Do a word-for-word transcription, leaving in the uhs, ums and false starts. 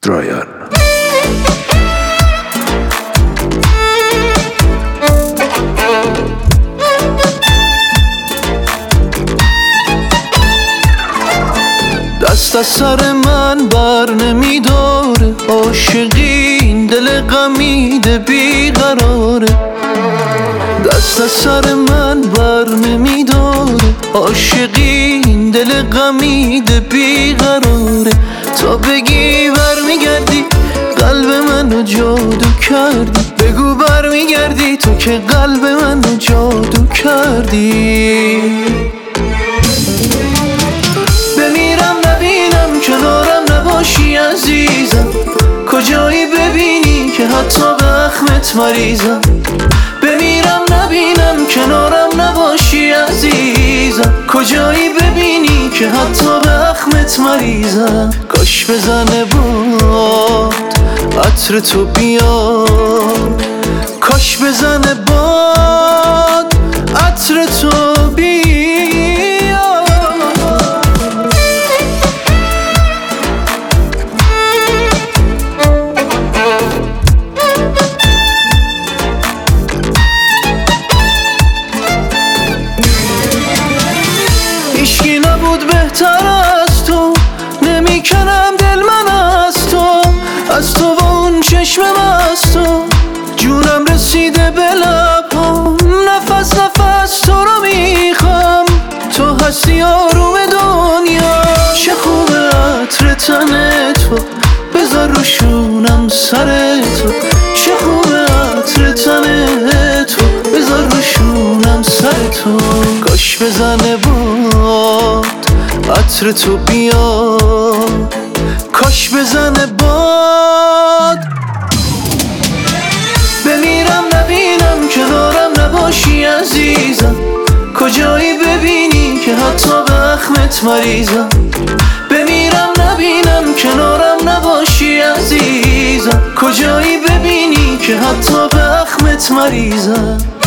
درایر. دست از سر من بر نمیداره، عاشقی این دل غمیده بیقراره. دست از سر من بر نمیداره، عاشقی این دل غمیده بیقراره. تا بگی بر میگردی قلب منو جادو کردی، بگو بر میگردی تو که قلب منو جادو کردی. بمیرم نبینم کنارم نباشی عزیزم، کجایی ببینی که حتی به اخمت مریضم. بمیرم نبینم کنارم نباشی عزیزم، کجایی ببینی که حتی به اخمت مریضم. کاش بزنه باد عطر تو بیاد، کاش بزنه باد عطر تو بیاد. هیچکی نبود بهتر از تو، نمیکنم دل من از تو، از تو و اون چشم از تو. جونم رسیده به لبام، نفس نفس تو رو میخوام. تو هستی آروم دنیا، چه خوبه عطر تن تو، بذار روشونم سر تو. چه خوبه عطر تن تو، بذار روشونم سر تو. کاش بزنه باد عطر تو بیاد، کاش بزنه باد. بمیرم نبینم کنارم نباشی عزیزم، کجایی ببینی که حتی به اخمت مریضم. بمیرم نبینم کنارم نباشی عزیزم، کجایی ببینی که حتی به اخمت مریضم.